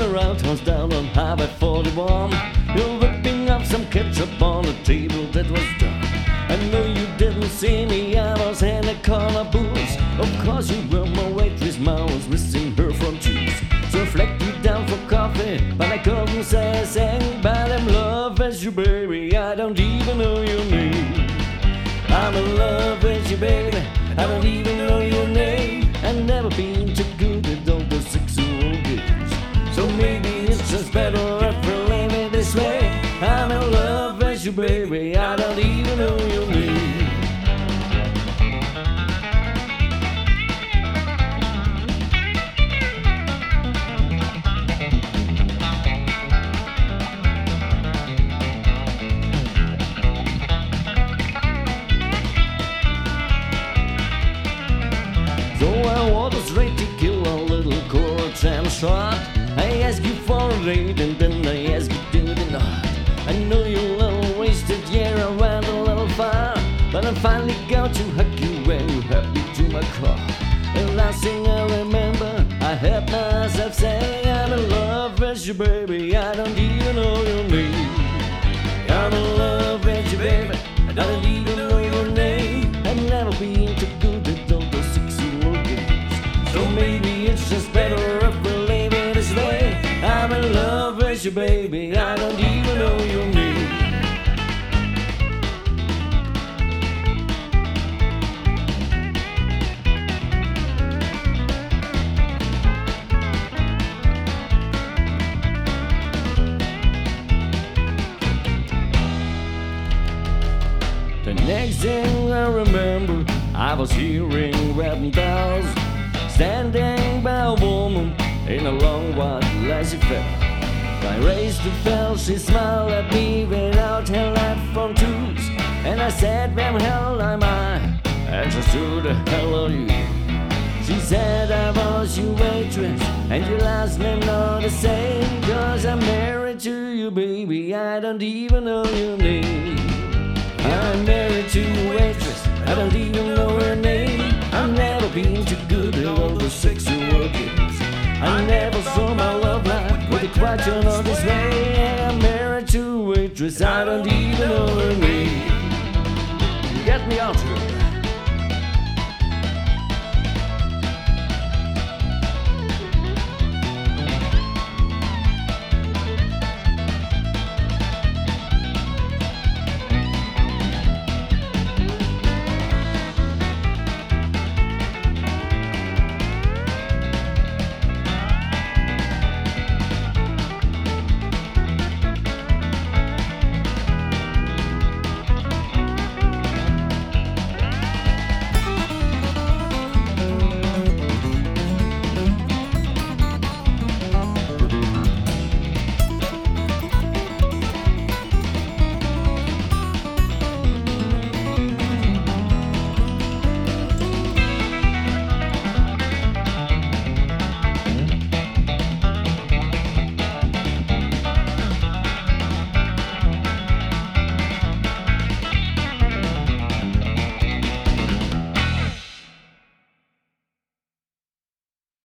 roundhouse down on Highway 41. You're whipping up some ketchup on a table that was done. I know you didn't see me, I was in a corner booth. Of course you were my waitress, I was missing her from juice. So I flagged you down for coffee, but I couldn't say a thing. But I'm in love with you, baby, I don't even know your name. I'm in love with you, baby, I don't even know your name. I've never been too good at all the sexual games. So maybe it's just better if we leave it this way. I'm in love with you, baby, I don't even know your name. So I was straight to kill a little courage and shot. I asked you for a date and then I asked you to do not. I know you're a little wasted, yeah, I went a little far. But I finally got to hug you when you helped me to my car. The last thing I remember, I heard myself say, I'm in love with you, baby, I don't even know your name. I'm in love with you, baby, I don't even know your name. I've never been too good at all the sexual games. So maybe it's just better if we leave it this way. I'm in love with you, baby, I don't even know your name. The next thing I remember, I was hearing wedding bells, standing by a woman in a long white laissez-faire. I raised the bell, she smiled at me without her left front tooth. And I said, where the hell am I? And she stood, the hell are you? She said, I was your waitress, and your last name not the same. Cause I'm married to you, baby, I don't even know your name. I'm married to a waitress, I don't even know her name. I've never been too good at all the sexual games. I never saw my love life with a question of this way. I'm married to a waitress, I don't even know her name.